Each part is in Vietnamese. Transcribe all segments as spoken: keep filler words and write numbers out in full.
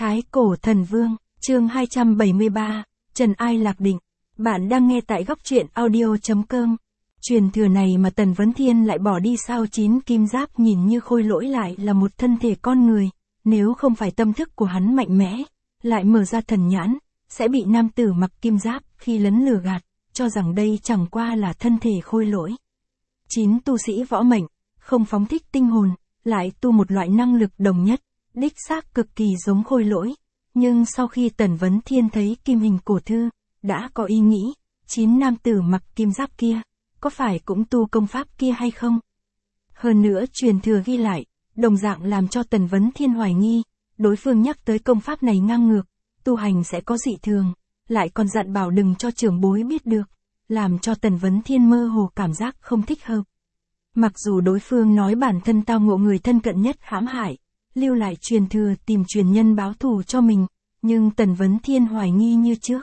Thái Cổ Thần Vương, chương hai trăm bảy mươi ba, Trần Ai Lạc Định. Bạn đang nghe tại góc truyện audio chấm com. Truyền thừa này mà Tần Vấn Thiên lại bỏ đi sao? Chín kim giáp nhìn như khôi lỗi lại là một thân thể con người, nếu không phải tâm thức của hắn mạnh mẽ, lại mở ra thần nhãn, sẽ bị nam tử mặc kim giáp khi lấn lừa gạt, cho rằng đây chẳng qua là thân thể khôi lỗi. Chín tu sĩ võ mệnh, không phóng thích tinh hồn, lại tu một loại năng lực đồng nhất, đích xác cực kỳ giống khôi lỗi. Nhưng sau khi Tần Vấn Thiên thấy kim hình cổ thư, đã có ý nghĩ, chín nam tử mặc kim giáp kia, có phải cũng tu công pháp kia hay không? Hơn nữa truyền thừa ghi lại, đồng dạng làm cho Tần Vấn Thiên hoài nghi, đối phương nhắc tới công pháp này ngang ngược, tu hành sẽ có dị thường, lại còn dặn bảo đừng cho trưởng bối biết được, làm cho Tần Vấn Thiên mơ hồ cảm giác không thích hợp. Mặc dù đối phương nói bản thân tao ngộ người thân cận nhất hãm hại, lưu lại truyền thừa tìm truyền nhân báo thù cho mình, nhưng Tần Vấn Thiên hoài nghi như trước.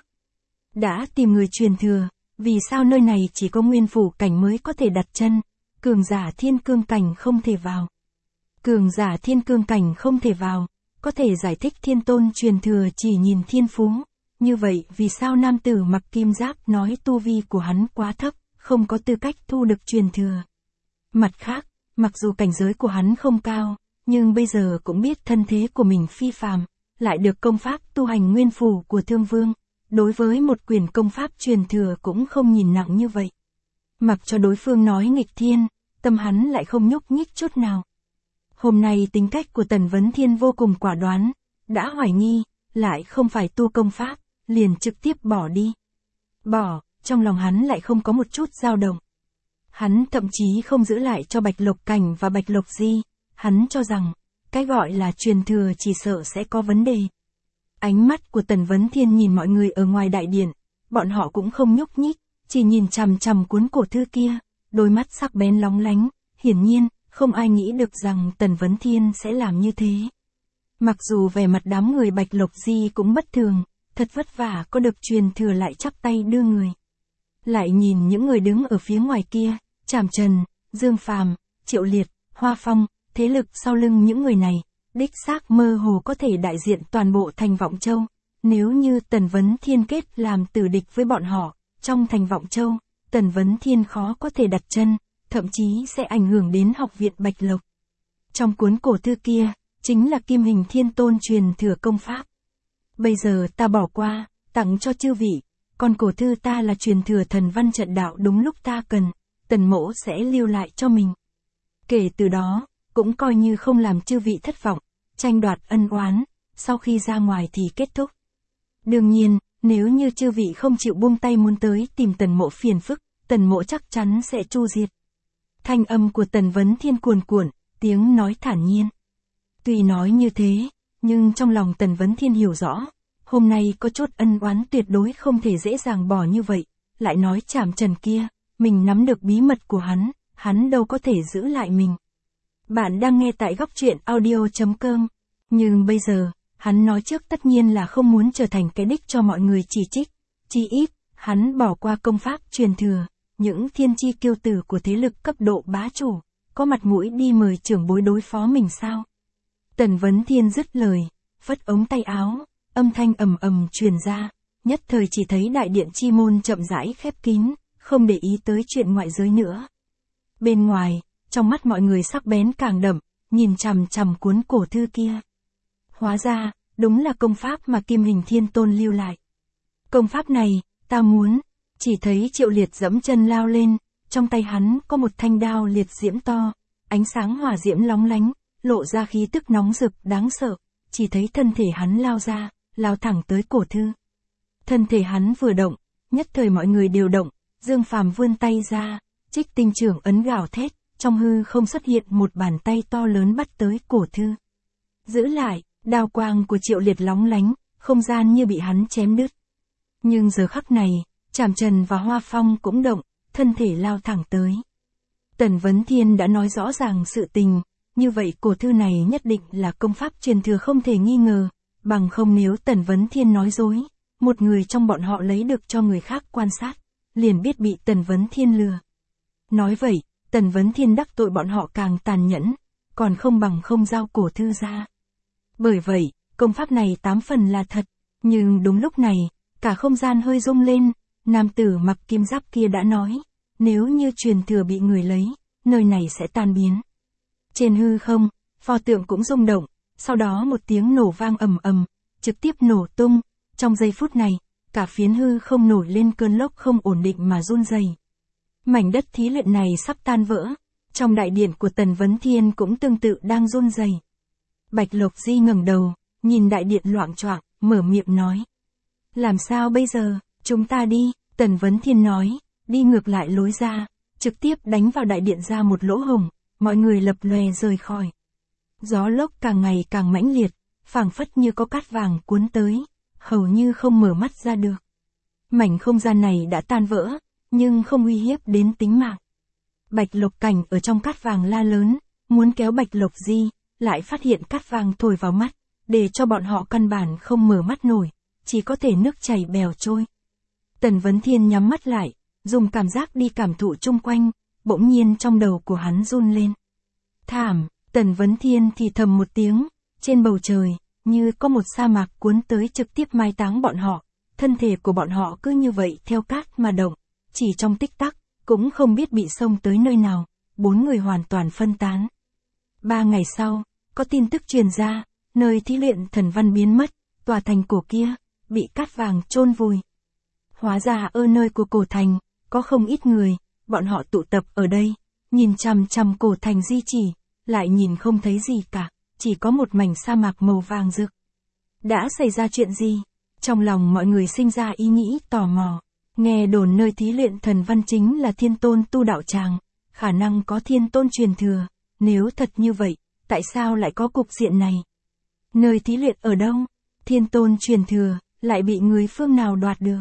Đã tìm người truyền thừa, vì sao nơi này chỉ có nguyên phủ cảnh mới có thể đặt chân, cường giả thiên cương cảnh không thể vào. Cường giả thiên cương cảnh không thể vào, có thể giải thích thiên tôn truyền thừa chỉ nhìn thiên phú. Như vậy vì sao nam tử mặc kim giáp nói tu vi của hắn quá thấp, không có tư cách thu được truyền thừa. Mặt khác, mặc dù cảnh giới của hắn không cao, nhưng bây giờ cũng biết thân thế của mình phi phàm, lại được công pháp tu hành nguyên phủ của Thương Vương, đối với một quyền công pháp truyền thừa cũng không nhìn nặng như vậy. Mặc cho đối phương nói nghịch thiên, tâm hắn lại không nhúc nhích chút nào. Hôm nay tính cách của Tần Vấn Thiên vô cùng quả đoán, đã hoài nghi, lại không phải tu công pháp, liền trực tiếp bỏ đi. Bỏ, trong lòng hắn lại không có một chút dao động. Hắn thậm chí không giữ lại cho Bạch Lộc Cảnh và Bạch Lộc Di, hắn cho rằng, cái gọi là truyền thừa chỉ sợ sẽ có vấn đề. Ánh mắt của Tần Vấn Thiên nhìn mọi người ở ngoài đại điện, bọn họ cũng không nhúc nhích, chỉ nhìn chằm chằm cuốn cổ thư kia, đôi mắt sắc bén lóng lánh, hiển nhiên, không ai nghĩ được rằng Tần Vấn Thiên sẽ làm như thế. Mặc dù vẻ mặt đám người Bạch Lộc Di cũng bất thường, thật vất vả có được truyền thừa lại chắp tay đưa người. Lại nhìn những người đứng ở phía ngoài kia, Trảm Trần, Dương Phàm, Triệu Liệt, Hoa Phong, thế lực sau lưng những người này, đích xác mơ hồ có thể đại diện toàn bộ thành Vọng Châu. Nếu như Tần Vấn Thiên kết làm tử địch với bọn họ, trong thành Vọng Châu, Tần Vấn Thiên khó có thể đặt chân, thậm chí sẽ ảnh hưởng đến học viện Bạch Lộc. Trong cuốn cổ thư kia, chính là Kim Hình Thiên Tôn truyền thừa công pháp. Bây giờ ta bỏ qua, tặng cho chư vị, còn cổ thư ta là truyền thừa thần văn trận đạo đúng lúc ta cần, Tần mỗ sẽ lưu lại cho mình. Kể từ đó, cũng coi như không làm chư vị thất vọng, tranh đoạt ân oán, sau khi ra ngoài thì kết thúc. Đương nhiên, nếu như chư vị không chịu buông tay muốn tới tìm Tần mỗ phiền phức, Tần mỗ chắc chắn sẽ tru diệt. Thanh âm của Tần Vấn Thiên cuồn cuộn, tiếng nói thản nhiên. Tuy nói như thế, nhưng trong lòng Tần Vấn Thiên hiểu rõ, hôm nay có chút ân oán tuyệt đối không thể dễ dàng bỏ như vậy, lại nói Trảm Trần kia, mình nắm được bí mật của hắn, hắn đâu có thể giữ lại mình. Bạn đang nghe tại góc truyện audio chấm com, nhưng bây giờ, hắn nói trước tất nhiên là không muốn trở thành cái đích cho mọi người chỉ trích, chi ít, hắn bỏ qua công pháp truyền thừa, những thiên chi kiêu tử của thế lực cấp độ bá chủ, có mặt mũi đi mời trưởng bối đối phó mình sao? Tần Vấn Thiên dứt lời, phất ống tay áo, âm thanh ầm ầm truyền ra, nhất thời chỉ thấy đại điện chi môn chậm rãi khép kín, không để ý tới chuyện ngoại giới nữa. Bên ngoài, trong mắt mọi người sắc bén càng đậm, nhìn chằm chằm cuốn cổ thư kia. Hóa ra, đúng là công pháp mà Kim Hình Thiên Tôn lưu lại. Công pháp này, ta muốn. Chỉ thấy Triệu Liệt dẫm chân lao lên, trong tay hắn có một thanh đao liệt diễm to, ánh sáng hỏa diễm lóng lánh, lộ ra khí tức nóng rực đáng sợ, chỉ thấy thân thể hắn lao ra, lao thẳng tới cổ thư. Thân thể hắn vừa động, nhất thời mọi người đều động, Dương Phàm vươn tay ra, Trích Tinh trưởng ấn gào thét, trong hư không xuất hiện một bàn tay to lớn bắt tới cổ thư. Giữ lại, đao quang của Triệu Liệt lóng lánh, không gian như bị hắn chém đứt. Nhưng giờ khắc này, Trảm Trần và Hoa Phong cũng động, thân thể lao thẳng tới. Tần Vấn Thiên đã nói rõ ràng sự tình, như vậy cổ thư này nhất định là công pháp truyền thừa không thể nghi ngờ, bằng không nếu Tần Vấn Thiên nói dối, một người trong bọn họ lấy được cho người khác quan sát, liền biết bị Tần Vấn Thiên lừa. Nói vậy, Tần Vấn Thiên đắc tội bọn họ càng tàn nhẫn, còn không bằng không giao cổ thư ra. Bởi vậy, công pháp này tám phần là thật, nhưng đúng lúc này, cả không gian hơi rung lên, nam tử mặc kim giáp kia đã nói, nếu như truyền thừa bị người lấy, nơi này sẽ tan biến. Trên hư không, pho tượng cũng rung động, sau đó một tiếng nổ vang ầm ầm, trực tiếp nổ tung, trong giây phút này, cả phiến hư không nổi lên cơn lốc không ổn định mà run rẩy. Mảnh đất thí luyện này sắp tan vỡ, trong đại điện của Tần Vấn Thiên cũng tương tự đang run rẩy. Bạch Lộc Di ngẩng đầu, nhìn đại điện loạng choạng, mở miệng nói. Làm sao bây giờ, chúng ta đi, Tần Vấn Thiên nói, đi ngược lại lối ra, trực tiếp đánh vào đại điện ra một lỗ hổng, mọi người lập lòe rời khỏi. Gió lốc càng ngày càng mãnh liệt, phảng phất như có cát vàng cuốn tới, hầu như không mở mắt ra được. Mảnh không gian này đã tan vỡ, nhưng không uy hiếp đến tính mạng. Bạch Lộc Cảnh ở trong cát vàng la lớn, muốn kéo Bạch Lộc Di, lại phát hiện cát vàng thổi vào mắt, để cho bọn họ căn bản không mở mắt nổi, chỉ có thể nước chảy bèo trôi. Tần Vấn Thiên nhắm mắt lại, dùng cảm giác đi cảm thụ chung quanh, bỗng nhiên trong đầu của hắn run lên. Thảm, Tần Vấn Thiên thì thầm một tiếng, trên bầu trời, như có một sa mạc cuốn tới trực tiếp mai táng bọn họ, thân thể của bọn họ cứ như vậy theo cát mà động, chỉ trong tích tắc, cũng không biết bị xông tới nơi nào, bốn người hoàn toàn phân tán. Ba ngày sau, có tin tức truyền ra, nơi thí luyện thần văn biến mất, tòa thành cổ kia, bị cát vàng chôn vùi. Hóa ra ở nơi của cổ thành, có không ít người, bọn họ tụ tập ở đây, nhìn chằm chằm cổ thành di chỉ, lại nhìn không thấy gì cả, chỉ có một mảnh sa mạc màu vàng rực. Đã xảy ra chuyện gì? Trong lòng mọi người sinh ra ý nghĩ tò mò. Nghe đồn nơi thí luyện thần văn chính là Thiên Tôn tu đạo tràng, khả năng có Thiên Tôn truyền thừa, nếu thật như vậy, tại sao lại có cục diện này? Nơi thí luyện ở đâu? Thiên Tôn truyền thừa, lại bị người phương nào đoạt được?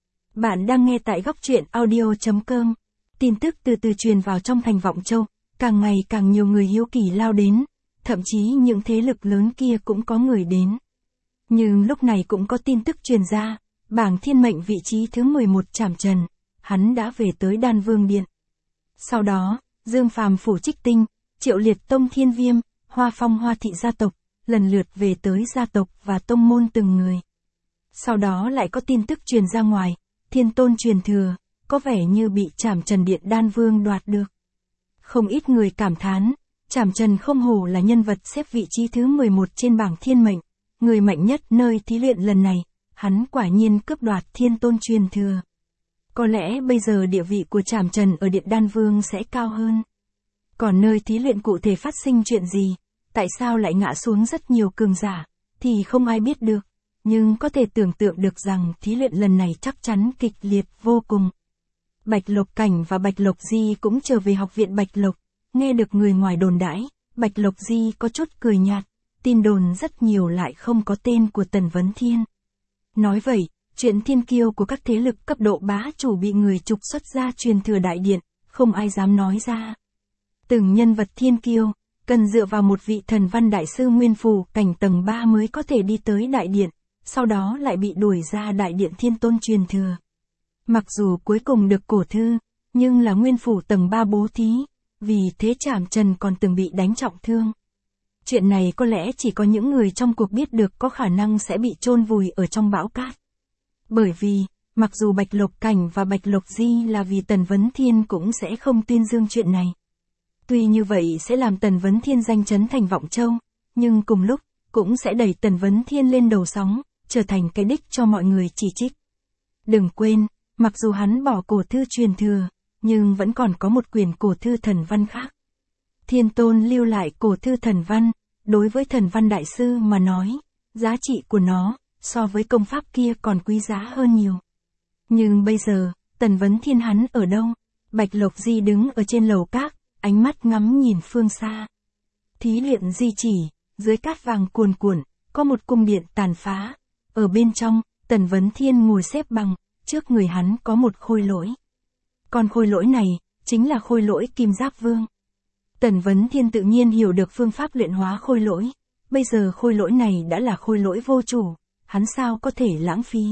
Bạn đang nghe tại góc truyện audio chấm com. Tin tức từ từ truyền vào trong thành Vọng Châu, càng ngày càng nhiều người hiếu kỳ lao đến, thậm chí những thế lực lớn kia cũng có người đến. Nhưng lúc này cũng có tin tức truyền ra, bảng thiên mệnh vị trí thứ mười một Trảm Trần, hắn đã về tới Đan Vương Điện. Sau đó, Dương Phàm phủ Trích Tinh, Triệu Liệt tông Thiên Viêm, Hoa Phong Hoa thị gia tộc, lần lượt về tới gia tộc và tông môn từng người. Sau đó lại có tin tức truyền ra ngoài, Thiên Tôn truyền thừa, có vẻ như bị Trảm Trần Điện Đan Vương đoạt được. Không ít người cảm thán, Trảm Trần không hổ là nhân vật xếp vị trí thứ mười một trên bảng thiên mệnh, người mạnh nhất nơi thí luyện lần này, hắn quả nhiên cướp đoạt Thiên Tôn truyền thừa. Có lẽ bây giờ địa vị của Trảm Trần ở Điện Đan Vương sẽ cao hơn. Còn nơi thí luyện cụ thể phát sinh chuyện gì, tại sao lại ngã xuống rất nhiều cường giả, thì không ai biết được, nhưng có thể tưởng tượng được rằng thí luyện lần này chắc chắn kịch liệt vô cùng. Bạch Lộc Cảnh và Bạch Lộc Di cũng trở về học viện Bạch Lộc, nghe được người ngoài đồn đãi, Bạch Lộc Di có chút cười nhạt, tin đồn rất nhiều lại không có tên của Tần Vấn Thiên. Nói vậy, chuyện thiên kiêu của các thế lực cấp độ bá chủ bị người trục xuất ra truyền thừa đại điện, không ai dám nói ra. Từng nhân vật thiên kiêu, cần dựa vào một vị thần văn đại sư nguyên phù cảnh tầng ba mới có thể đi tới đại điện, sau đó lại bị đuổi ra đại điện Thiên Tôn truyền thừa. Mặc dù cuối cùng được cổ thư, nhưng là nguyên phủ tầng ba bố thí, vì thế Trảm Trần còn từng bị đánh trọng thương. Chuyện này có lẽ chỉ có những người trong cuộc biết được có khả năng sẽ bị chôn vùi ở trong bão cát. Bởi vì, mặc dù Bạch Lộc Cảnh và Bạch Lộc Di là vì Tần Vấn Thiên cũng sẽ không tuyên dương chuyện này. Tuy như vậy sẽ làm Tần Vấn Thiên danh chấn thành Vọng Châu, nhưng cùng lúc, cũng sẽ đẩy Tần Vấn Thiên lên đầu sóng, trở thành cái đích cho mọi người chỉ trích. Đừng quên, mặc dù hắn bỏ cổ thư truyền thừa, nhưng vẫn còn có một quyển cổ thư thần văn khác. Thiên Tôn lưu lại cổ thư thần văn, đối với thần văn đại sư mà nói, giá trị của nó, so với công pháp kia còn quý giá hơn nhiều. Nhưng bây giờ, Tần Vấn Thiên hắn ở đâu? Bạch Lộc Di đứng ở trên lầu các, ánh mắt ngắm nhìn phương xa. Thí luyện di chỉ, dưới cát vàng cuồn cuộn, có một cung điện tàn phá. Ở bên trong, Tần Vấn Thiên ngồi xếp bằng, trước người hắn có một khôi lỗi. Con khôi lỗi này, chính là khôi lỗi Kim Giáp Vương. Tần Vấn Thiên tự nhiên hiểu được phương pháp luyện hóa khôi lỗi. Bây giờ khôi lỗi này đã là khôi lỗi vô chủ, hắn sao có thể lãng phí.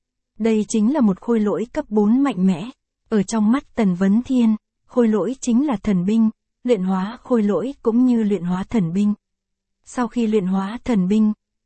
Đây chính là một khôi lỗi cấp bốn mạnh mẽ. Ở trong mắt Tần Vấn Thiên, khôi lỗi chính là thần binh, luyện hóa khôi lỗi cũng như luyện hóa thần binh. Sau khi luyện hóa thần binh,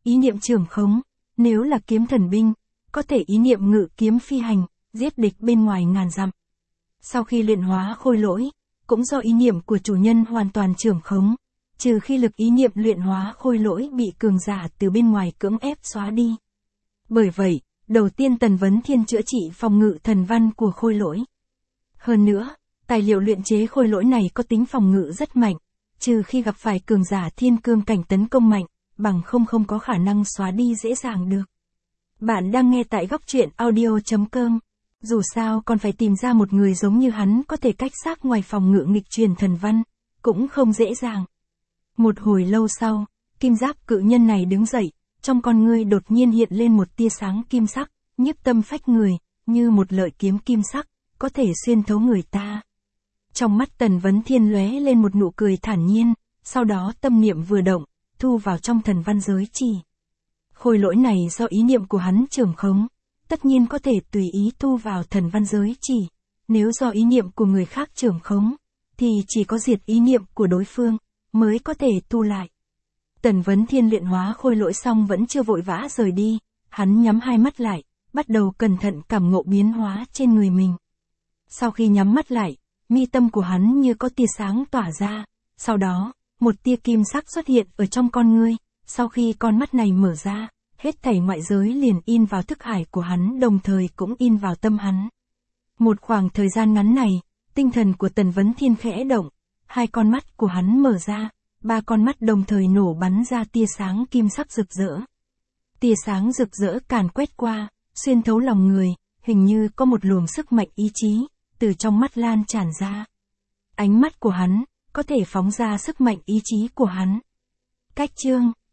ý niệm trưởng khống, nếu là kiếm thần binh, có thể ý niệm ngự kiếm phi hành, giết địch bên ngoài ngàn dặm. Sau khi luyện hóa khôi lỗi, cũng do ý niệm của chủ nhân hoàn toàn trưởng khống, trừ khi lực ý niệm luyện hóa khôi lỗi bị cường giả từ bên ngoài cưỡng ép xóa đi. Bởi vậy, đầu tiên Tần Vấn Thiên chữa trị phòng ngự thần văn của khôi lỗi. Hơn nữa, tài liệu luyện chế khôi lỗi này có tính phòng ngự rất mạnh, trừ khi gặp phải cường giả thiên cương cảnh tấn công mạnh, bằng không không có khả năng xóa đi dễ dàng được. Bạn đang nghe tại góc truyện audio chấm com. Dù sao còn phải tìm ra một người giống như hắn có thể cách xác ngoài phòng ngự nghịch truyền thần văn, cũng không dễ dàng. Một hồi lâu sau, kim giáp cự nhân này đứng dậy, trong con ngươi đột nhiên hiện lên một tia sáng kim sắc, nhiếp tâm phách người, như một lợi kiếm kim sắc, có thể xuyên thấu người ta. Trong mắt Tần Vấn Thiên lóe lên một nụ cười thản nhiên, sau đó tâm niệm vừa động, thu vào trong thần văn giới chỉ. Khôi lỗi này do ý niệm của hắn trưởng khống, tất nhiên có thể tùy ý thu vào thần văn giới chỉ. Nếu do ý niệm của người khác trưởng khống, thì chỉ có diệt ý niệm của đối phương, mới có thể thu lại. Tần Vấn Thiên luyện hóa khôi lỗi xong vẫn chưa vội vã rời đi, hắn nhắm hai mắt lại, bắt đầu cẩn thận cảm ngộ biến hóa trên người mình. Sau khi nhắm mắt lại, mi tâm của hắn như có tia sáng tỏa ra, sau đó, một tia kim sắc xuất hiện ở trong con ngươi, sau khi con mắt này mở ra, hết thảy ngoại giới liền in vào thức hải của hắn đồng thời cũng in vào tâm hắn. Một khoảng thời gian ngắn này, tinh thần của Tần Vấn Thiên khẽ động, hai con mắt của hắn mở ra, ba con mắt đồng thời nổ bắn ra tia sáng kim sắc rực rỡ. Tia sáng rực rỡ càn quét qua, xuyên thấu lòng người, hình như có một luồng sức mạnh ý chí, từ trong mắt lan tràn ra. Ánh mắt của hắn, có thể phóng ra sức mạnh ý chí của hắn. Cách chương